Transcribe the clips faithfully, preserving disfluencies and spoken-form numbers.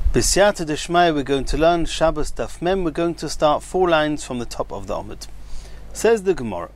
B'siyata d'shmaya, we're going to learn Shabbos Daf Mem. We're going to start four lines from the top of the Amud. Says the Gemara,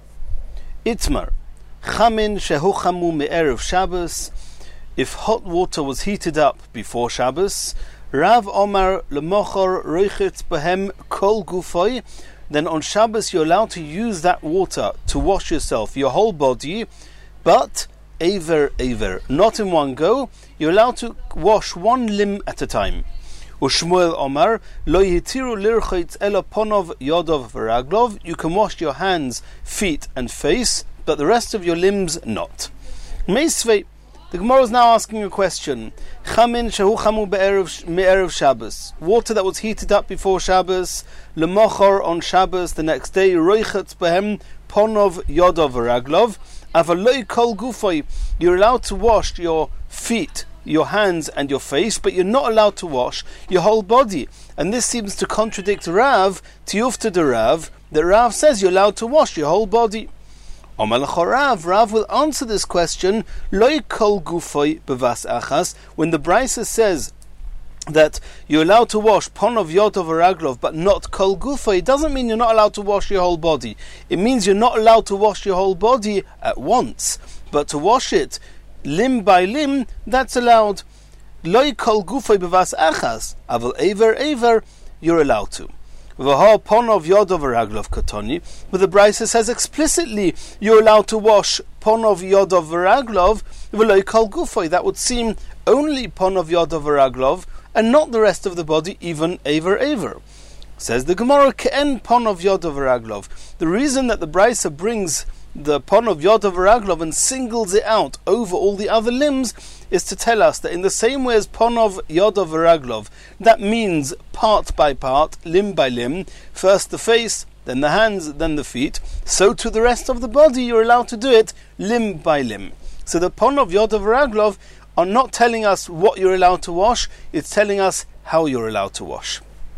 Itmar, Chamin shehu chamu me'erev Shabbos. If hot water was heated up before Shabbos, Rav Omar lemochor roichet behem kol gufoy, then on Shabbos you're allowed to use that water to wash yourself, your whole body, but aver aver, not in one go. You're allowed to wash one limb at a time. Ushmuel Omar lo yitiru lirchitz ela ponov yodov v'raglov. You can wash your hands, feet, and face, but the rest of your limbs not. Meisvei. The Gemara is now asking a question. Chamin shehu chamu be'erev me'erev Shabbos. Water that was heated up before Shabbos, lemochor on Shabbos the next day, roichet behem ponov yodov v'raglov. Avaloi kol gufoy. You're allowed to wash your feet, your hands and your face, but you're not allowed to wash your whole body. And this seems to contradict Rav, Tiyufta de Rav, that Rav says you're allowed to wash your whole body. Omar Rav, Rav will answer this question, Loi kol gufoy bevas achas, when the Brisa says that you're allowed to wash ponov yodov v'raglov, but not kol gufoy, it doesn't mean you're not allowed to wash your whole body. It means you're not allowed to wash your whole body at once, but to wash it limb by limb, that's allowed. Loi kol gufoy bevas achas, aval aver aver, you're allowed to. V'ha ponov yodov v'raglov katoni, but the Brisa says explicitly you're allowed to wash ponov yodov v'raglov v'loi kol gufoy. That would seem only ponov yodov v'raglov and not the rest of the body, even aver aver. Says the Gemara, ke'en ponov yodov v'raglov. The reason that the Brisa brings the ponov yodov v'raglov and singles it out over all the other limbs is to tell us that in the same way as ponov yodov v'raglov, that means part by part, limb by limb, first the face, then the hands, then the feet, so to the rest of the body you're allowed to do it limb by limb. So the ponov yodov v'raglov are not telling us what you're allowed to wash, it's telling us how you're allowed to wash.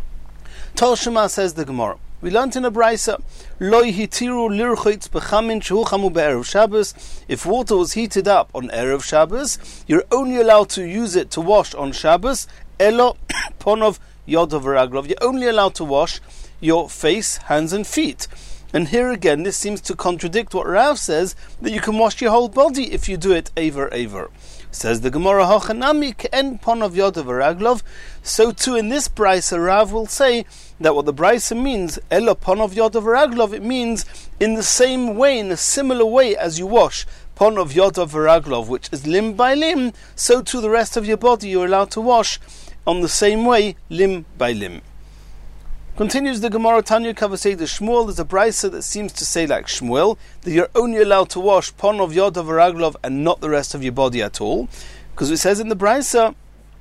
Tol Shema, says the Gemara, we learnt in a Brisa, Loi hitiru lirchitz bechamin shehu chamu be'erev Shabbos. If water was heated up on Erev Shabbos, you're only allowed to use it to wash on Shabbos, elo ponov yodov v'raglov. You're only allowed to wash your face, hands and feet. And here again, this seems to contradict what Rav says, that you can wash your whole body if you do it aver aver. Says the Gemara, Hachanami ke'en ponov yodov v'raglov. So too in this Brisa, Rav will say that what the Brisa means, elo ponov yodov v'raglov, it means in the same way, in a similar way as you wash ponov yodov v'raglov, which is limb by limb, so too the rest of your body you're allowed to wash on the same way, limb by limb. Continues the Gemara, Tanya Kavasei the Shmuel. There's a Brisa that seems to say like Shmuel, that you're only allowed to wash ponov yodov v'raglov and not the rest of your body at all, because it says in the Brisa,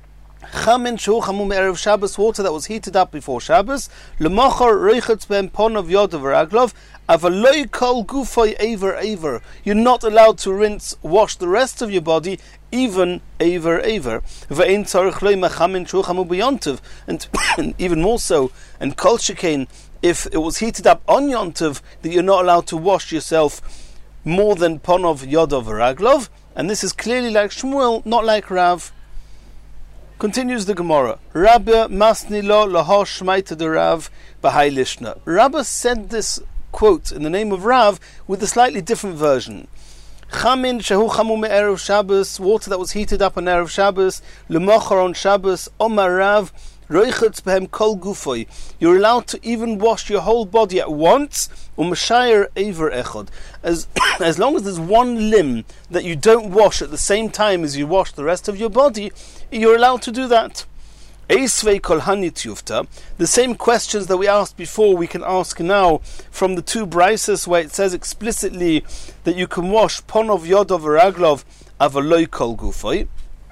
Chamin shehu chamu me'erev Shabbos, water that was heated up before Shabbos, lemochor roichet behem ponov yodov v'raglov, avaloi kol gufoy aver aver. You're not allowed to rinse, wash the rest of your body, even aver aver. Ve'ein tzarich lo mechamin shehu chamu b'yontiv, and even more so, and kol shekain, if it was heated up on Yontiv, that you're not allowed to wash yourself more than ponov yodov v'raglov, and this is clearly like Shmuel, not like Rav. Continues the Gemara, Rabba masni lo lahosh shmaita de Rav b'hai lishna. Rabba said this quote in the name of Rav with a slightly different version. Chamin shehu chamu me'erev Shabbos, water that was heated up on Erev Shabbos, lemochor on Shabbos, Omar Rav, roichetz behem kol gufoy. You're allowed to even wash your whole body at once, u'mashayir aver echod. As as long as there's one limb that you don't wash at the same time as you wash the rest of your body, you're allowed to do that. Eisvei kol hanit yufta. The same questions that we asked before we can ask now from the two Brises where it says explicitly that you can wash ponov yodov v'raglov avaloi kol gufoy.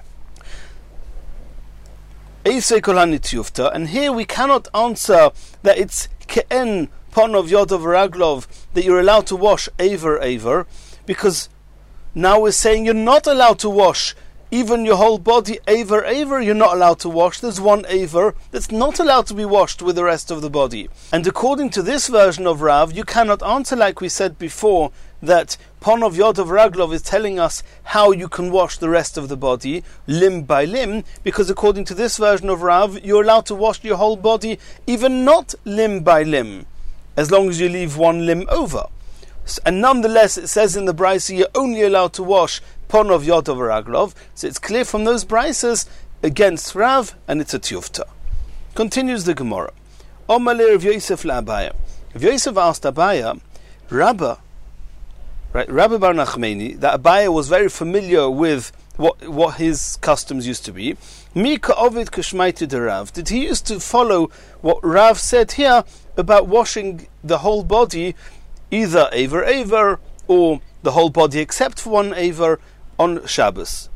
And here we cannot answer that it's ke'en ponov yodov v'raglov, that you're allowed to wash aver aver, because now we're saying you're not allowed to wash even your whole body aver aver. You're not allowed to wash. There's one aver that's not allowed to be washed with the rest of the body. And according to this version of Rav, you cannot answer like we said before, that Ponov Yodov Raglov is telling us how you can wash the rest of the body, limb by limb, because according to this version of Rav, you're allowed to wash your whole body, even not limb by limb, as long as you leave one limb over. And nonetheless, it says in the Brisa, you're only allowed to wash Ponov Yodov Raglov, so it's clear from those Brisas against Rav, and it's a Tiyufta. Continues the Gemara. Omale Rav Yosef la'Abaya. Rav Yosef asked Abaya, Rabba, right, Rabbi Bar Nachmani, that Abaya was very familiar with what what his customs used to be. Mika Ovid Kashmaita de Rav. Did he used to follow what Rav said here about washing the whole body, either Aver Aver or the whole body except for one Aver on Shabbos?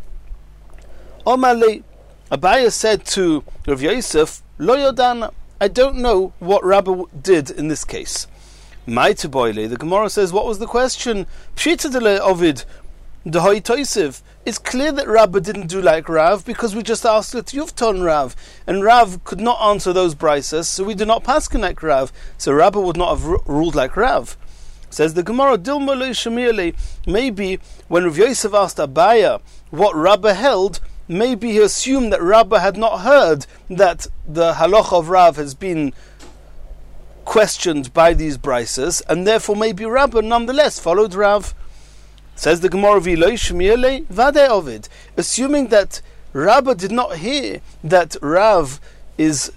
Omale, Abaya said to Rav Yosef, Lo Yodana, I don't know what Rabbi did in this case. Ma'ite boile, the Gemara says, what was the question? Pshita dele Ovid, dehoi toisiv. It's clear that Rabbi didn't do like Rav because we just asked it Yuvton Rav, and Rav could not answer those brises, so we do not paskin like Rav. So Rabbi would not have r- ruled like Rav. Says the Gemara, Dilma lo shemiele. Maybe when Rav Yosef asked Abaya what Rabbi held, maybe he assumed that Rabbi had not heard that the halacha of Rav has been questioned by these brises, and therefore maybe Rabbi nonetheless followed Rav. Says the Gemara, V'lo shmiele vade Ovid, assuming that Rabbi did not hear that Rav is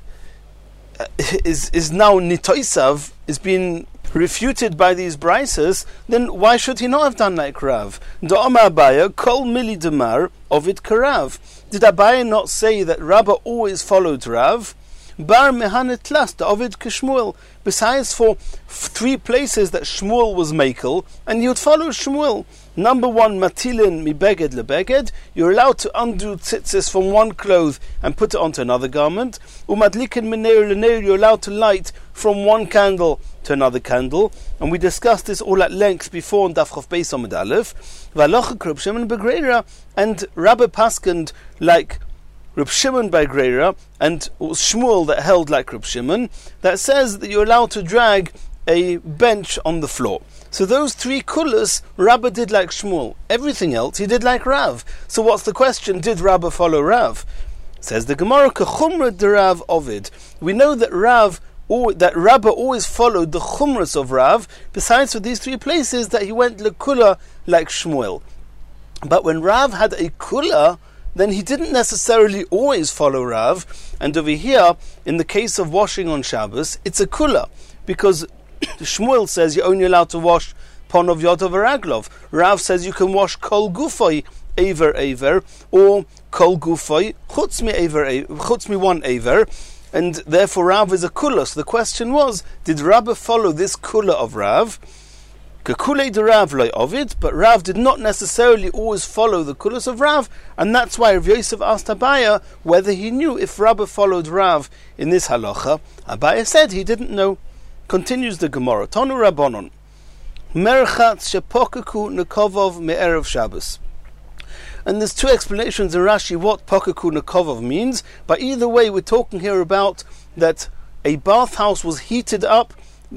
uh, is is now nitoisav, is being refuted by these brises, then why should he not have done like Rav? Da'ama Abaya kol mili demar Ovid karav. Did Abaya not say that Rabbi always followed Rav? Bar mehanet last Ovid k'Shmuel. Besides, for three places that Shmuel was makel, and you would follow Shmuel. Number one, matilin mi beged lebeged. You're allowed to undo tzitzis from one cloth and put it onto another garment. Umadlikin meneir leneir. You're allowed to light from one candle to another candle, and we discussed this all at length before in Daf Chav Beis Amud Aleph. V'alocha Reb Shimon begreira, and Rabbi paskened like Reb Shimon by Greira, and Shmuel that held like Reb Shimon, that says that you're allowed to drag a bench on the floor. So those three kulas, Rabbi did like Shmuel. Everything else he did like Rav. So what's the question? Did Rabbi follow Rav? Says the Gemara, Kechumra de Rav Ovid. We know that Rav, or that Rabbi always followed the chumras of Rav. Besides for these three places, that he went lekula like Shmuel. But when Rav had a kula, then he didn't necessarily always follow Rav. And over here, in the case of washing on Shabbos, it's a kula, because Shmuel says you're only allowed to wash Ponov Yodov Raglov. Rav says you can wash Kol Gufoi Aver Aver, or Kol Gufoi Chutz mi Aver Chutz mi one Aver, and therefore Rav is a kula. So the question was, did Rabbi follow this kula of Rav? Kekule de Rav loy Ovid, but Rav did not necessarily always follow the kulas of Rav, and that's why Rav Yosef asked Abaya whether he knew if Rabbi followed Rav in this halacha. Abaya said he didn't know. Continues the Gemara, Tonu Rabbanon, Merchatz shepokaku nekovov me'erev Shabbos. And there's two explanations in Rashi what pokaku nekovov means, but either way we're talking here about that a bathhouse was heated up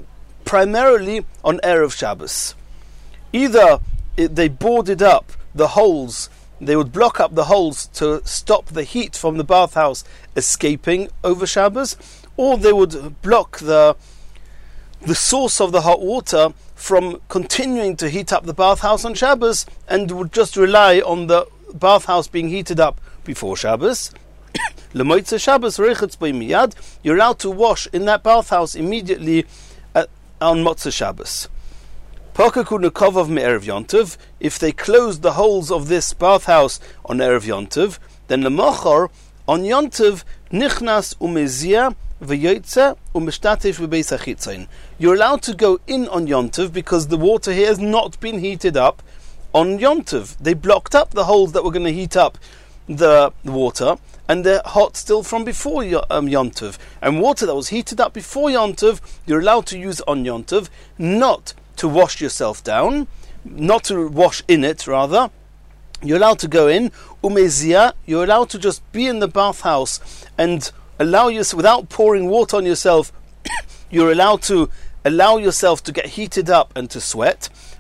primarily on Erev Shabbos. Either it, they boarded up the holes, they would block up the holes to stop the heat from the bathhouse escaping over Shabbos, or they would block the the source of the hot water from continuing to heat up the bathhouse on Shabbos, and would just rely on the bathhouse being heated up before Shabbos. L'moitze Shabbos reichetz bei miyad. You're allowed to wash in that bathhouse immediately at, on Motzei Shabbos. Pokaku nekov me'erev Yontiv. If they closed the holes of this bathhouse on Erev Yontiv, then l'mochor on Yontiv nichnas umezia v'yotze umeshtatev v'beis hachitzayin. You're allowed to go in on Yontiv because the water here has not been heated up on Yontiv. They blocked up the holes that were going to heat up the water, and they're hot still from before um, Yontiv. And water that was heated up before Yontiv, you're allowed to use on Yontiv, not to wash yourself down, not to wash in it, rather. You're allowed to go in. Umezia, you're allowed to just be in the bathhouse and allow yourself, without pouring water on yourself, you're allowed to allow yourself to get heated up and to sweat.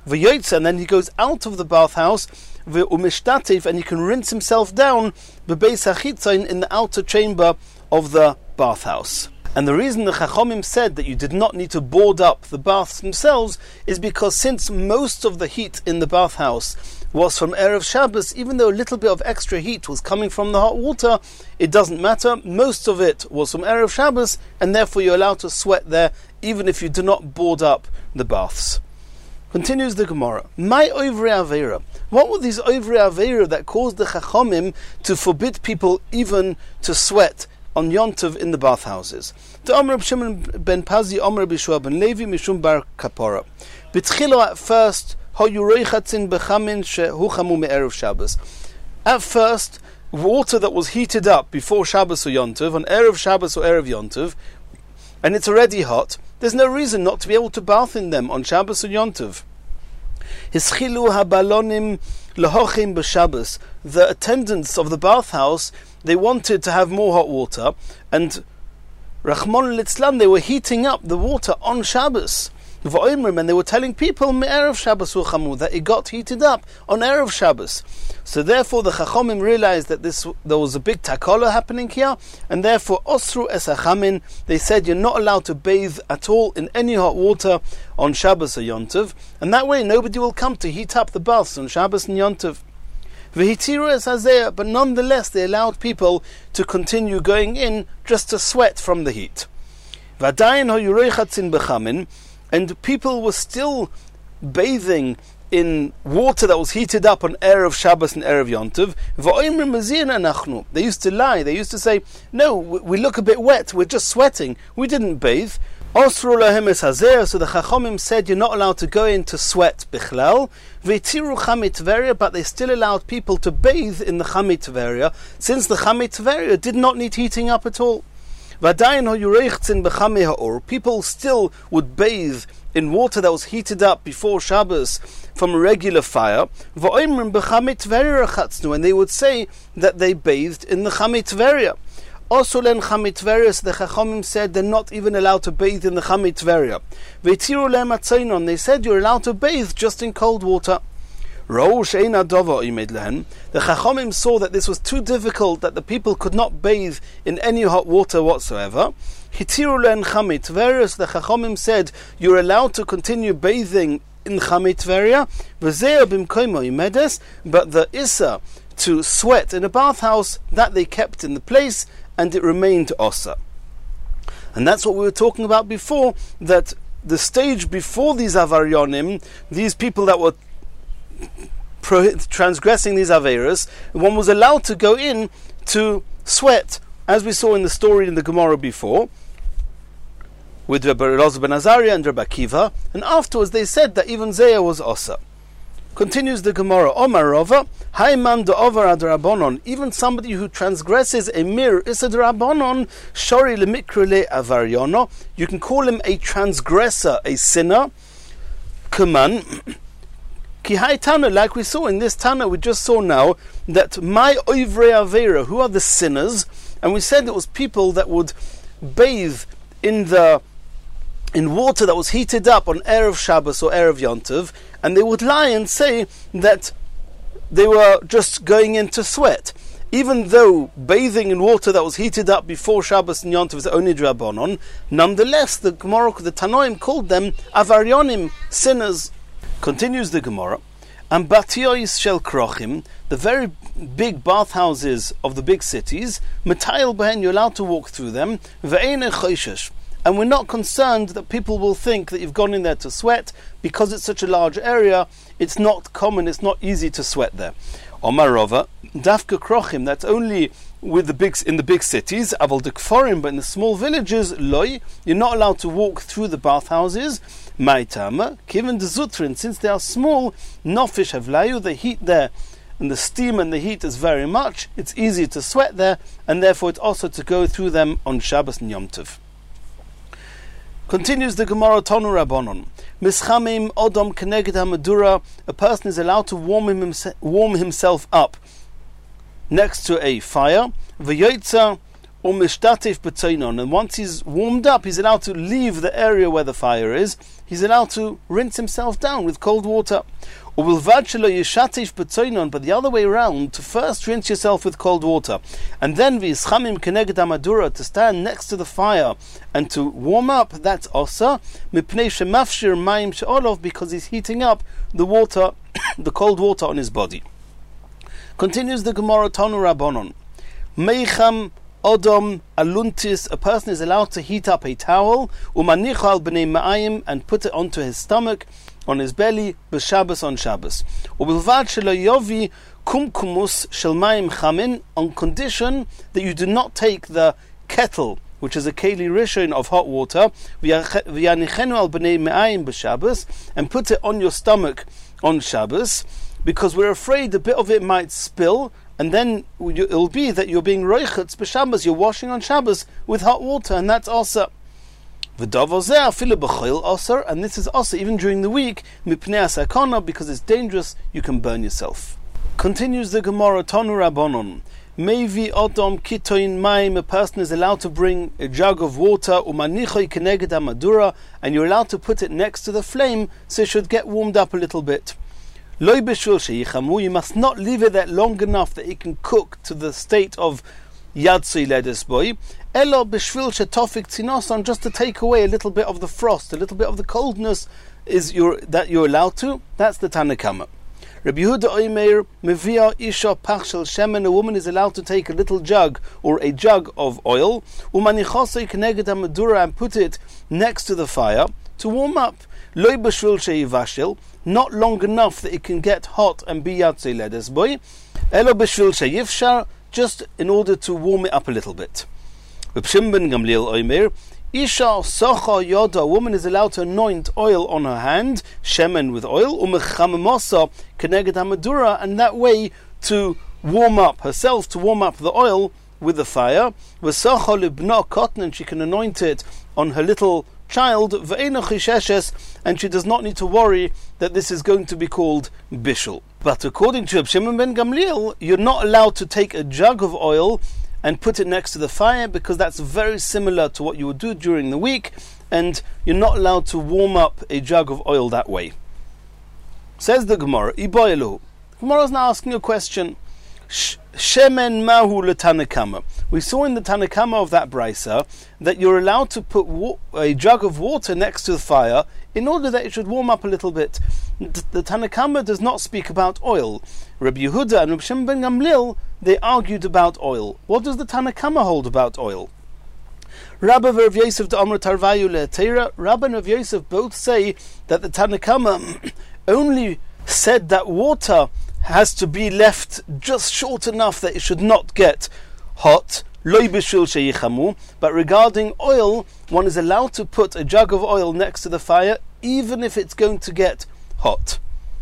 V'yoytza, and then he goes out of the bathhouse, v'umishtatif, and he can rinse himself down b'beis hachitzain, in the outer chamber of the bathhouse. And the reason the Chachomim said that you did not need to board up the baths themselves is because since most of the heat in the bathhouse was from Erev Shabbos, even though a little bit of extra heat was coming from the hot water, it doesn't matter. Most of it was from Erev Shabbos, and therefore you're allowed to sweat there even if you do not board up the baths. Continues the Gemara. My Ovrei Aveira. What were these Ovrei Aveira that caused the Chachomim to forbid people even to sweat on Yom Tov in the bathhouses? The Omer Shimon ben Pazi, Omer Bishua ben Levi, Mishum bar Kapora. B'tchilo, at first, hoyureichatzin bechamin shehuchamu me'erev Shabbos. At first, water that was heated up before Shabbos or Yom Tov, on Erev Shabbos or Erev Yom Tov, and it's already hot, there's no reason not to be able to bath in them on Shabbos or Yom Tov. Hischilu habalonim lahochim b'Shabbos. The attendants of the bathhouse, they wanted to have more hot water, and Rachmon litzlan, they were heating up the water on Shabbos. And they were telling people Me'erev Shabbos uchamu, that it got heated up on Erev Shabbos. So therefore the Chachomim realized that this there was a big takola happening here, and therefore Osru es hachamin, they said you're not allowed to bathe at all in any hot water on Shabbos or Yom Tov, and that way nobody will come to heat up the baths on Shabbos and Yom Tov. V'hitiru es hazeh, but nonetheless they allowed people to continue going in just to sweat from the heat. V'adayin hoyureichatzin bechamin, and people were still bathing in water that was heated up on Erev Shabbos and Erev Yom Tov. They used to lie. They used to say, no, we look a bit wet. We're just sweating. We didn't bathe. So the Chachomim said you're not allowed to go in to sweat bichlal. But they still allowed people to bathe in the Chamei Tveria, since the Chamei Tveria did not need heating up at all. People still would bathe in water that was heated up before Shabbos from a regular fire, and they would say that they bathed in the Chamei Tveria. Also, len Chamei Tveria, the Chachomim said they're not even allowed to bathe in the Chamei Tveria. They said you're allowed to bathe just in cold water. The Chachomim saw that this was too difficult, that the people could not bathe in any hot water whatsoever. Hitiru len Chamei Tveria, the Chachomim said you're allowed to continue bathing in Chamei Tveria, but the Issa to sweat in a bathhouse, that they kept in the place, and it remained Osa. And that's what we were talking about before, that the stage before these Avaryonim, these people that were transgressing these Averas, one was allowed to go in to sweat, as we saw in the story in the Gemara before, with Rabbi Elazar ben Azariah and Rabbi Akiva, and afterwards they said that even Zeya was Osa. Continues the Gemara, Omar Rava, Haiman de'over ad Rabbanon, even somebody who transgresses a mir isad Rabbanon, shori lemikra le avaryono, you can call him a transgressor, a sinner, Kuman, Ki hai Tana, like we saw in this Tana, we just saw now, that my oivrei avera, who are the sinners, and we said it was people that would bathe in the in water that was heated up on Erev Shabbos or Erev Yom Tov, and they would lie and say that they were just going in to sweat. Even though bathing in water that was heated up before Shabbos and Yom Tov is only Drabanon, nonetheless the Gemara, the Tanoim called them Avaryonim, sinners. Continues the Gemara, and Batiois Shel Krochim, the very big bathhouses of the big cities, Matayil Behen, you're allowed to walk through them, Ve'ene Choishesh, and we're not concerned that people will think that you've gone in there to sweat, because it's such a large area, it's not common, it's not easy to sweat there. Omarova, Dafka Krochim, that's only with the big in the big cities, Aval Dekforim, but in the small villages, Loi, you're not allowed to walk through the bathhouses. Maitama, given the Zutrin, since they are small, Nofish Havlayu, the heat there, and the steam and the heat is very much, it's easy to sweat there, and therefore it's also to go through them on Shabbos and Yom Tov. Continues the Gemara, Tonu Rabbanon. Mischamim Odom Keneged HaMedura, a person is allowed to warm, him, warm himself up next to a fire. V'yoitza umishtatif b'tzoinon, and once he's warmed up, he's allowed to leave the area where the fire is. He's allowed to rinse himself down with cold water. Ubilvad shelo yishatif b'tzoinon, but the other way around, to first rinse yourself with cold water, and then v'yischamim keneged hamadura, to stand next to the fire and to warm up. That's osa mipnei shemafshir mayim she'olov, because he's heating up the water, the cold water on his body. Continues the Gemara, Tanu Rabbanon. Meicham Odom aluntis, a person is allowed to heat up a towel, umanichal b'nei ma'ayim, and put it onto his stomach, on his belly, b'Shabbos on Shabbos. Ubilvad shelo yovi kumkumus shel mayim chamin, on condition that you do not take the kettle, which is a keli rishon of hot water, v'yanichenu al b'nei ma'ayim b'Shabbos, and put it on your stomach on Shabbos, because we're afraid a bit of it might spill, and then it'll be that you're being roichetz b'Shabbos, you're washing on Shabbos with hot water, and that's also v'davozeh afilu b'choil osar, and this is also even during the week, mipnei asakona, because it's dangerous, you can burn yourself. Continues the Gemara, Tanu Rabbanon. Mevi odom kitoin maim, a person is allowed to bring a jug of water, umanichoi keneged hamadura, and you're allowed to put it next to the flame, so it should get warmed up a little bit. Loi b'shul sheyichamu, you must not leave it there long enough that it can cook to the state of yatzui ledes boy. Elo b'shvil shetofik tzinoson, just to take away a little bit of the frost, a little bit of the coldness is your, that you're allowed to. That's the Tanna Kama. Rabbi Yehuda Oimer mevia isha pach shel shemen, a woman is allowed to take a little jug or a jug of oil, umanichosei keneged hamadura, and put it next to the fire to warm up. Loi b'shvil sheyivashil, not long enough that it can get hot and be yatzei ledes boy. Elo b'shvil sheyivshar, just in order to warm it up a little bit. Reb Shimon ben Gamliel Oimer, isha socha yoda, a woman is allowed to anoint oil on her hand, shemen with oil, umechamamosa keneged hamadura, and that way to warm up herself, to warm up the oil with the fire. V'socha libna cotton, and she can anoint it on her little child, ve'ena chisheshes, and she does not need to worry that this is going to be called bishul. But according to Reb Shimon ben Gamliel, you're not allowed to take a jug of oil and put it next to the fire, because that's very similar to what you would do during the week, and you're not allowed to warm up a jug of oil that way. Says the Gemara, Iboyelu. Gemara is now asking a question. Shemen mahu leTanna Kama. We saw in the Tanna Kama of that brisa that you're allowed to put wa- a jug of water next to the fire in order that it should warm up a little bit. The Tanna Kama does not speak about oil. Rabbi Yehuda and Reb Shimon ben Gamliel, they argued about oil. What does the Tanna Kama hold about oil? Rabbi and Rav Yosef de Amr Tarvayu le'Teira. Rabbi and Rav Yosef both say that the Tanna Kama only said that water has to be left just short enough that it should not get hot. Loi b'shul sheyichamu. But regarding oil, one is allowed to put a jug of oil next to the fire, even if it's going to get hot.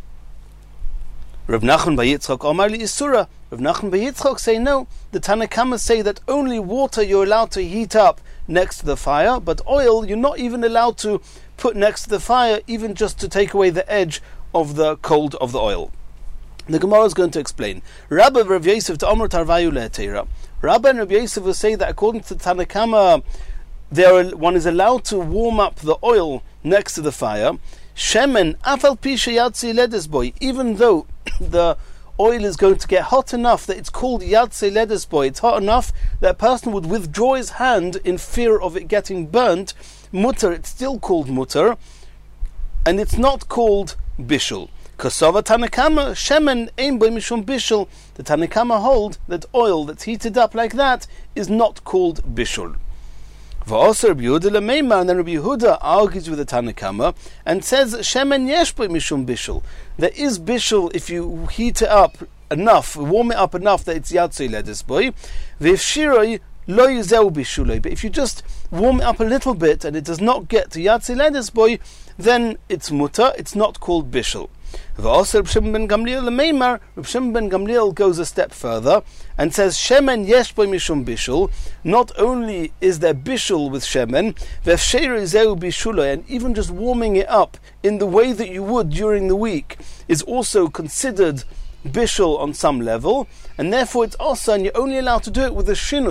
Rav Nachman bar Yitzchok Omar li Isura. Rav Nachman bar Yitzchok say no. The Tanna Kama say that only water you're allowed to heat up next to the fire, but oil you're not even allowed to put next to the fire, even just to take away the edge of the cold of the oil. The Gemara is going to explain. Rabbi and Rav Yosef to Amr Tarvayu le'Teira. Rabbi and Rav Yosef will say that according to the Tanna Kama, there one is allowed to warm up the oil next to the fire. Shemen afal pi sheyatzi ledes boy, even though the oil is going to get hot enough that it's called yatzi ledes boy. It's hot enough that a person would withdraw his hand in fear of it getting burnt. Mutter, it's still called mutter, and it's not called bishul. Kosova Tanna Kama, shemen ein boy mishum bishul. The Tanna Kama hold that oil that's heated up like that is not called bishul. V'oser Rabbi Yehuda lemeimar, and then Rabbi Yehuda argues with the Tanna Kama and says shemen yesh boy mishum bishul. There is bishul if you heat it up enough, warm it up enough that it's yatzei ledes boy. V'ifshiroi lo yizeu bishuloi. But if you just warm it up a little bit and it does not get to yatzei ledes boy, then it's mutter. It's not called bishul. V'oser Reb Shimon ben Gamliel lemeimar. Reb Shimon ben Gamliel goes a step further and says shemen yesh boy mishum bishul. Not only is there bishul with shemen, v'efsheiroi zeu bishuloi, and even just warming it up in the way that you would during the week is also considered bishul on some level, and therefore it's also, and you're only allowed to do it with a shinui,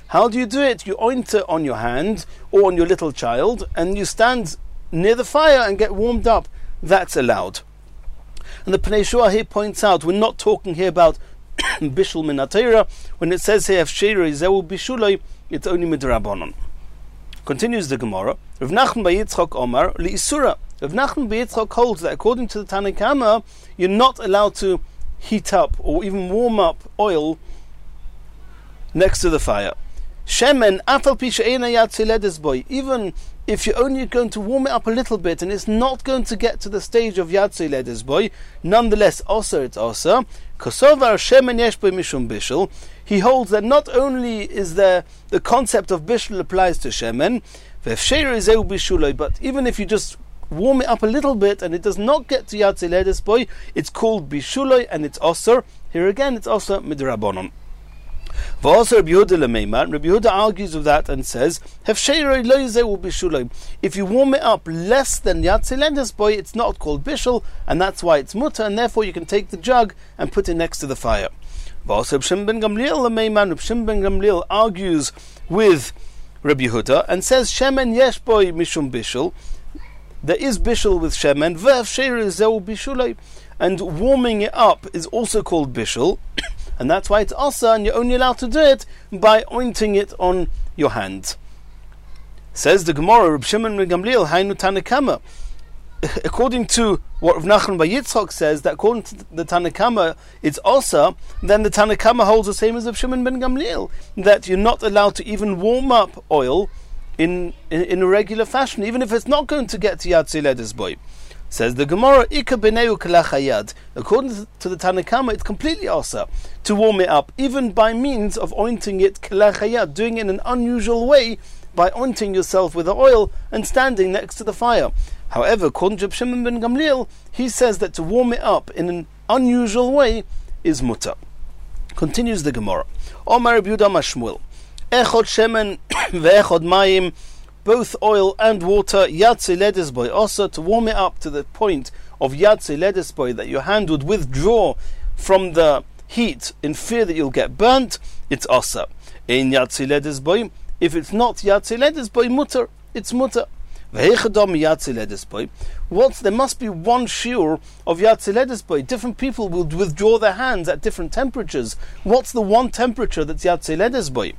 How do you do it? You oint it on your hand or on your little child, and you stand near the fire and get warmed up. That's allowed. And the Pnei Shua here points out, we're not talking here about Bishul min HaTorah. When it says here, Efsheri Zehu Bishuloi, it's only midrabanon. Continues the Gemara. Rav Nachman bar Yitzchok Omar Li'isura. Rav Nachman bar Yitzchok holds that according to the Tanna Kama, you're not allowed to heat up or even warm up oil next to the fire. Shemen afal pi she'ena yatzi ledes boy. Even if you're only going to warm it up a little bit and it's not going to get to the stage of yatzi ledes boy, nonetheless, also it's also kosovar shemen yesh boy mishum bishul. He holds that not only is there the concept of bishul applies to shemen, v'efsheir zeu bishuloi, but even if you just warm it up a little bit and it does not get to yatzi ledes boy, it's called bishuloi and it's osur. Here again, it's also midrabanon. Also, Rabbi Yehuda Lemeiman, Rabbi Yehuda argues with that and says, if you warm it up less than yatzi ledes boy, it's not called bishul, and that's why it's mutter, and therefore you can take the jug and put it next to the fire. Also, Reb Shimon ben Gamliel Lemeiman, Reb Shimon ben Gamliel argues with Rabbi Yehuda and says, shemen yesh boy mishum bishul, there is bishul with shemen, ve'efsheir zeu bishulei, and warming it up is also called bishul. And that's why it's asa, and you're only allowed to do it by ointing it on your hand. Says the Gemara, Reb Shimon ben Gamliel, Hainu Tanna Kama. According to what Rav Nachman bar Yitzchok says, that according to the Tanna Kama, it's asa, then the Tanna Kama holds the same as Reb Shimon ben Gamliel, that you're not allowed to even warm up oil in, in, in a regular fashion, even if it's not going to get to yatzi ledes boy. Says the Gemara, Ika b'neu kalachayad. According to the Tanna Kama, it's completely asa to warm it up, even by means of ointing it kalachayad, doing it in an unusual way by ointing yourself with the oil and standing next to the fire. However, according to Shimon ben Gamliel, he says that to warm it up in an unusual way is mutter. Continues the Gemara. Omar Rabbi Yehuda Mashmuel, Echod shemen ve'echod mayim, both oil and water, yatzi ledes boy, also to warm it up to the point of yatzi ledes boy, that your hand would withdraw from the heat in fear that you'll get burnt, it's also. In yatzi ledes boy, if it's not yatzi ledes boy, mutter, it's mutter. Yatzi ledes boy. What? There must be one shiur of yatzi ledes boy. Different people will withdraw their hands at different temperatures. What's the one temperature that's yatzi ledes boy?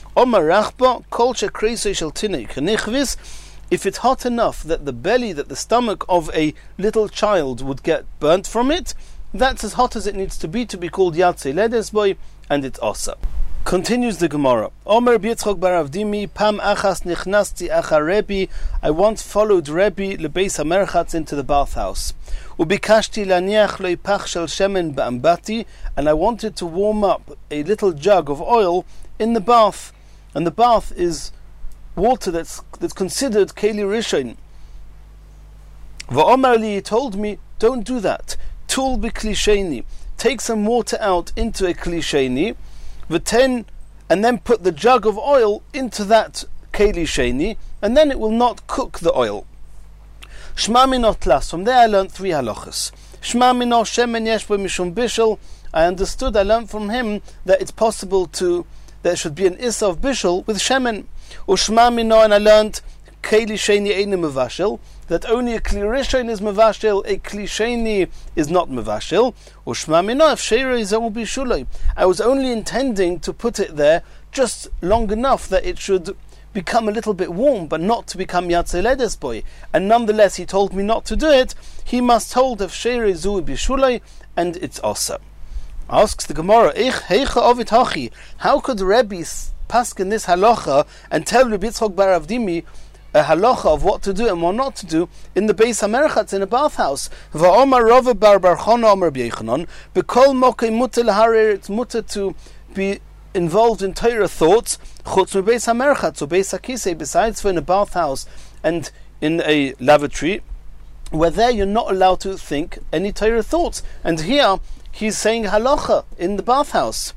If it's hot enough that the belly, that the stomach of a little child would get burnt from it, that's as hot as it needs to be to be called yatzi ledes boy, and it's asa. Continues the Gemara. Omer Yitzchok bar Avdimi, Pam achas nichnasti acha Rebbe. I once followed Rebbe lebeis hamerchatz into the bathhouse. Ubikashti laniach lo ipach shel shemen ba'ambati, and I wanted to warm up a little jug of oil in the bath. And the bath is water that's that's considered keli rishon. Va'omar li, he told me, don't do that. Tul biklisheni, take some water out into a klisheni, v'ten, and then put the jug of oil into that keli sheni, and then it will not cook the oil. Shma mino tlas. From there I learned three halachas. Shma mino shemen yesh bo mishum bishul. I understood, I learned from him that it's possible to, there should be an issa of bishul with shemen. Ushma mino, and I learned keli sheni einu mevashel, that only a kli rishon is mevashel, a kli sheni is not mevashel. Ushma mino efsheirei zeu bishuloi. I was only intending to put it there just long enough that it should become a little bit warm, but not to become yatzi ledes boy. And nonetheless, he told me not to do it. He must hold efsheirei zeu bishuloi, and it's also. Asks the Gemara, how could Rebbe paskin this halacha and tell Rabbi Yitzchok bar Avdimi a halacha of what to do and what not to do in the Beis HaMerchatz, in a bathhouse? Va'omar Rava bar Bar Chana Omer Rabbi Yochanan, b'kol mokei muter laharer, it's muter to be involved in Torah thoughts, chutz meBeis HaMerchatz, or Beis HaKisei, besides for in a bathhouse and in a lavatory, where there you're not allowed to think any Torah thoughts. And here, he's saying halacha in the bathhouse.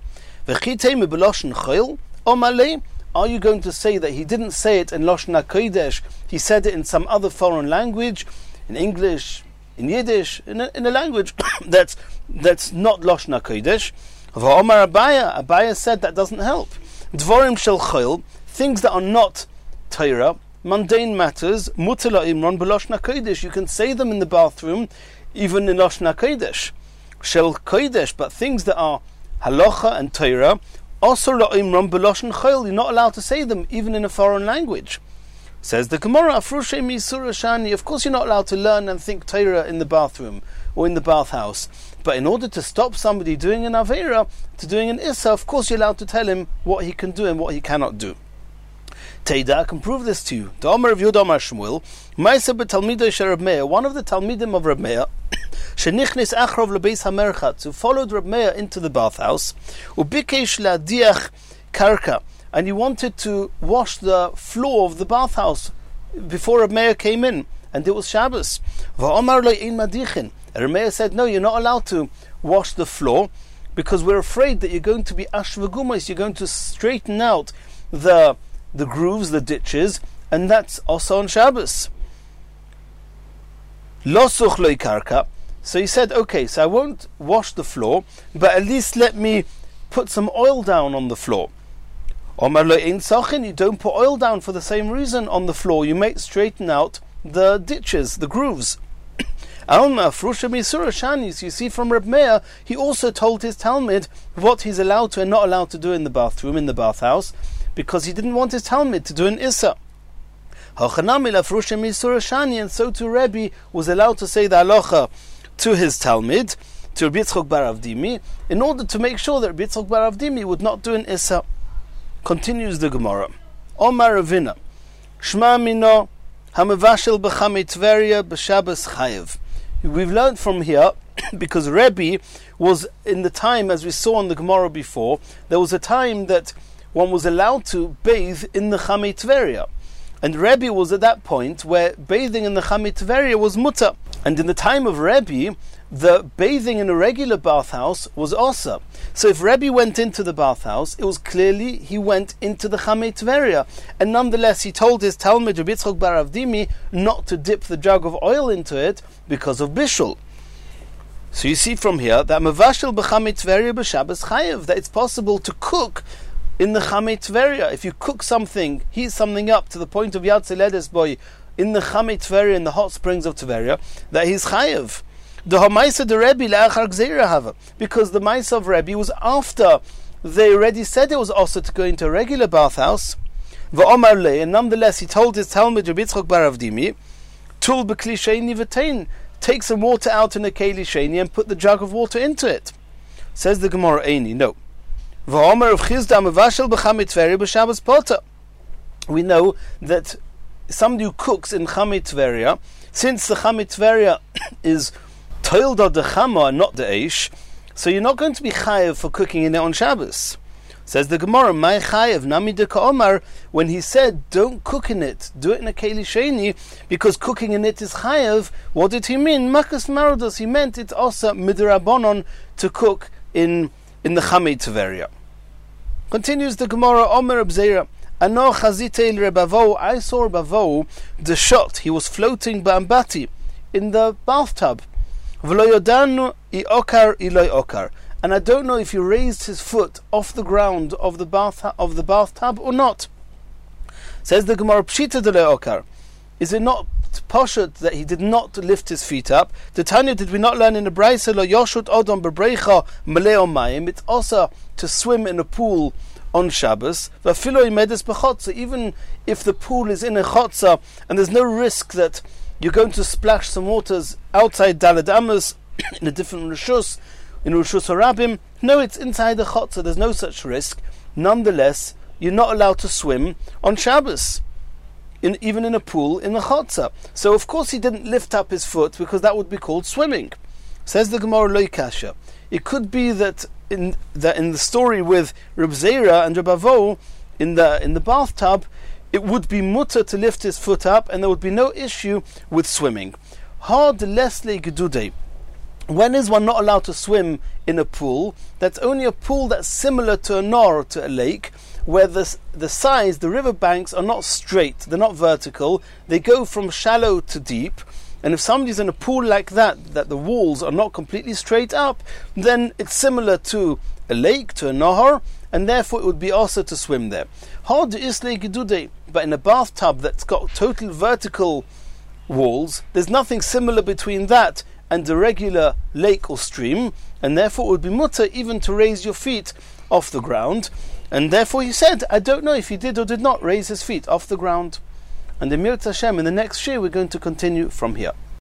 Are you going to say that he didn't say it in Lashon HaKodesh, he said it in some other foreign language, in English, in Yiddish, in a, in a language that's that's not Lashon HaKodesh? Abaya, Abaya said that doesn't help. Dvorim shel chayil, things that are not Torah, mundane matters, mutar la'imron b'loshon hakodesh. You can say them in the bathroom, even in Loshon hakodesh. Shel kodesh, but things that are halacha and Torah, also la'imron b'loshon chayil. You're not allowed to say them, even in a foreign language. Says the Gemara, Afrushe misura shani. Of course, you're not allowed to learn and think Torah in the bathroom or in the bathhouse. But in order to stop somebody doing an Aveira, to doing an Issa, of course you're allowed to tell him what he can do and what he cannot do. Teida, I can prove this to you. The Omer of Yud Omer Shmuel, Maisa b'Talmidei shel Reb Meir, one of the Talmidim of Reb Meir, shenichnis achrov lebeis hamerchatz, who followed Reb Meir into the bathhouse, ubikesh la'diach karka, and he wanted to wash the floor of the bathhouse before Reb Meir came in, and it was Shabbos. Va'omar lo ein madichin. Reb Meir said, no, you're not allowed to wash the floor because we're afraid that you're going to be ashvagumas, you're going to straighten out the the grooves, the ditches, and that's also on Shabbos. Losuch lo karka. So he said, okay, so I won't wash the floor, but at least let me put some oil down on the floor. Omar lo ein sachin, you don't put oil down for the same reason on the floor. You may straighten out the ditches, the grooves. You see from Reb Meir, he also told his Talmud what he's allowed to and not allowed to do in the bathroom, in the bathhouse, because he didn't want his Talmud to do an Issa. And so too Rebbe was allowed to say the halacha to his Talmud, to Rabbi Yitzchok bar Avdimi, in order to make sure that Rabbi Yitzchok bar Avdimi would not do an Issa. Continues the Gemara. Omar Ravina, Shma mino hamavashel b'chamei Tveria b'Shabbos chayev. We've learned from here, because Rebbe was in the time, as we saw in the Gemara before, there was a time that one was allowed to bathe in the Chamei Tveria. And Rebbe was at that point where bathing in the Chamei Tveria was mutter. And in the time of Rebbe, the bathing in a regular bathhouse was also. So if Rebbe went into the bathhouse, it was clearly he went into the Chamei Tveria. And nonetheless, he told his Talmud, Rabbi Yitzchok bar Avdimi, not to dip the jug of oil into it because of bishul. So you see from here that mavashel b'Chamei Tveria b'Shabbos chayev, that it's possible to cook in the Chamei Tveria. If you cook something, heat something up to the point of Yad Seledes boy in the Chamei Tveria, in the hot springs of Tveria, that he's chayev. The Hamaisa de Rebbe le'achar gzeira hava, because the Maisa of Rebbe was after they already said it was also to go into a regular bathhouse. V'omar le, and nonetheless he told his Talmud Rabbi Yitzchok bar Avdimi, tul b'kli sheni v'tein, take some water out in a keli sheni and put the jug of water into it. Says the Gemara Eini, no. V'omar of Chizda mevashel b'Chamei Tveria b'Shabbos poter. We know that somebody who cooks in Chamei Tveria, since the Chamei Tveria is toiled the chama, not the eish, so you're not going to be chayev for cooking in it on Shabbos. Says the Gemara, my chayev nami de ka'omar, when he said don't cook in it, do it in a keli sheni, because cooking in it is chayev. What did he mean? Makas marodos. He meant it's also midrabanon to cook in in the Chamei Tveria. Continues the Gemara, Omer Abzeira, ano chazite rebavo. I saw Rebavo the shot. He was floating bambati in the bathtub. And I don't know if he raised his foot off the ground of the bath of the bathtub or not. Says the Gemara, Pshita de le'okar. Is it not poshet that he did not lift his feet up? The Tanya, did we not learn in the Brayso lo yoshut odom bebreicha meleo mayim? It's also to swim in a pool on Shabbos. V'afilo imedes b'chotza. Even if the pool is in a chotza and there's no risk that you're going to splash some waters outside Daled Amos in a different Rishus, in Rishus Harabim. No, it's inside the Chotzer, there's no such risk. Nonetheless, you're not allowed to swim on Shabbos, in, even in a pool in the Chotzer. So of course he didn't lift up his foot because that would be called swimming. Says the Gemara Lo Kasha. It could be that in the, in the story with Reb Zera and Rebavo in the in the bathtub, it would be mutter to lift his foot up, and there would be no issue with swimming. Hard leslie gedude. When is one not allowed to swim in a pool? That's only a pool that's similar to a nor, to a lake, where the the sides, the river banks are not straight, they're not vertical, they go from shallow to deep. And if somebody's in a pool like that, that the walls are not completely straight up, then it's similar to a lake, to a nahar, and therefore it would be also to swim there. Hard isle gedude, but in a bathtub that's got total vertical walls, there's nothing similar between that and the regular lake or stream, and therefore it would be mutter even to raise your feet off the ground. And therefore he said, I don't know if he did or did not raise his feet off the ground. And in Mirz Hashem, in the next shir, we're going to continue from here.